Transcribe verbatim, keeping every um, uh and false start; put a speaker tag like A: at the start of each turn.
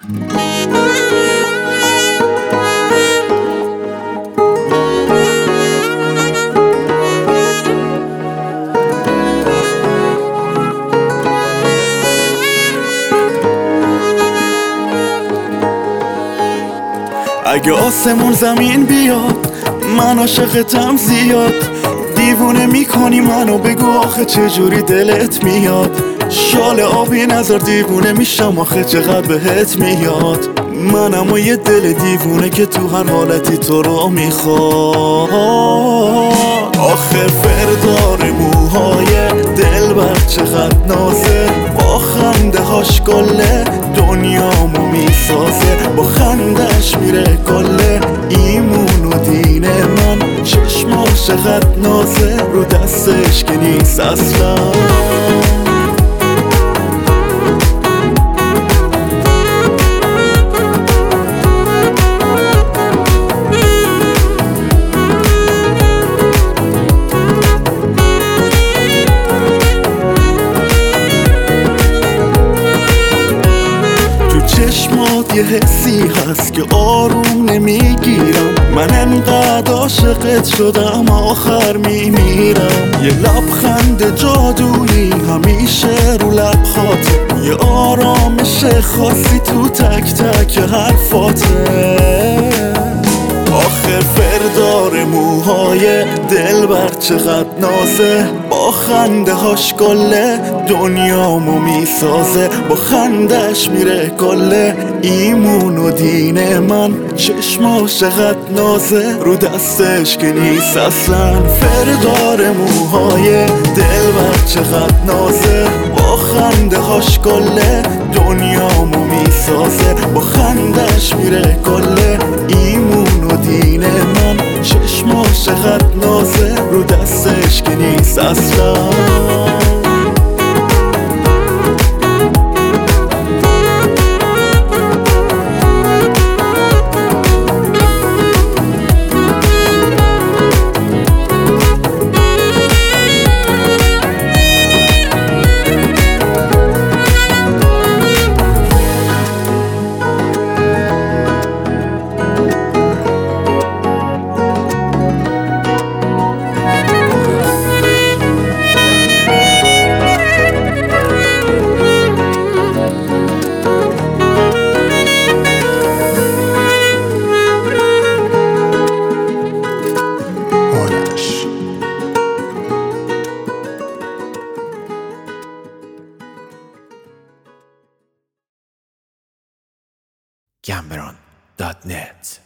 A: اگه آسمون زمین بیاد من عاشقتم زیاد، دیوونه میکنی منو، بگو آخه چجوری دلت میاد. شال آبی نظر دیوونه میشم آخه چقدر بهت میاد. منم و یه دل دیوونه که تو هر حالتی تو رو میخواد. آخه فردار موهای دلبر چقدر نازه، با خنده هاش کله دنیامو میسازه. با خندش میره کله ایمون و دین من، چشماش چقدر نازه رو دستش که نیست اصلا. چشمات یه حسی هست که آروم نمیگیرم، من انقدر عاشقت شدم آخر میمیرم. یه لبخند جادویی همیشه رو لبخاته، یه آرامش خاصی تو تک تک حرفاته. آخه فردار موهای دلبر چقدر نازه، با خنده هاش کله دنیامو میسازه. با خندش میره کله ایمون و دین من، چشماش چقدر نازه رو دستش که نیست اصلا. فردار موهای دلبر چقدر نازه، با خنده هاش کله دنیامو میسازه. با خندش میره کله ایمون و دین من، چشماش چقدر نازه رو دستش که نیست اصلا.
B: Cameron dot net